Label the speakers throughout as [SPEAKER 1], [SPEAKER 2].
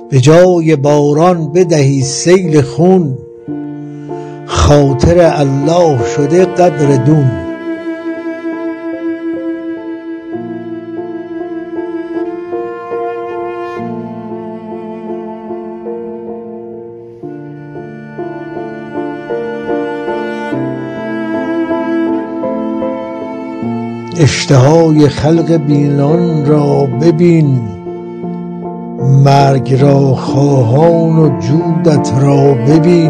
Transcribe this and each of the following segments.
[SPEAKER 1] به جای باران بدهی سیل خون، خاطر الله شده قدر دون. اشتهای خلق بینان را ببین، مرگ را خواهان و جودت را ببین.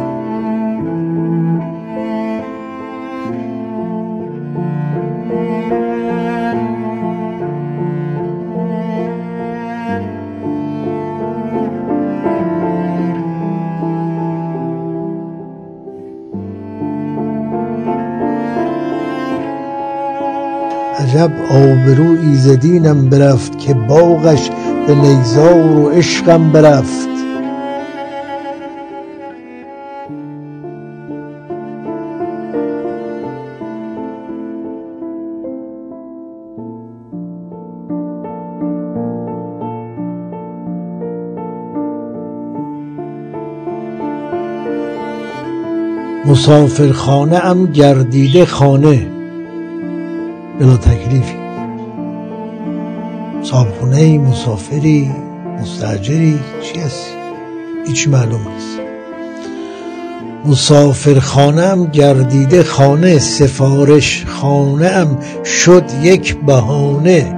[SPEAKER 1] عجب آبرو ایزدینم برفت، که باغش به نیزار و عشقم برفت. مسافرخانه ام گردیده خانه، بلا تکلیفی. صاحبخونه‌ای، مسافری، مستاجری، چی هستی؟ هیچ معلوم نیست. مسافرخانه ام گردیده خانه، سفارش خانه ام شد یک بهانه.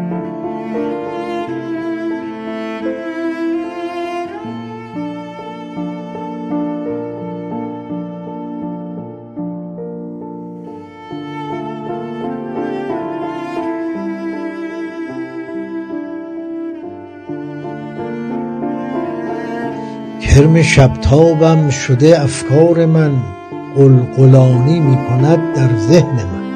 [SPEAKER 1] کرم شبتابم شده افکار من، قلقلانی می کند در ذهن من.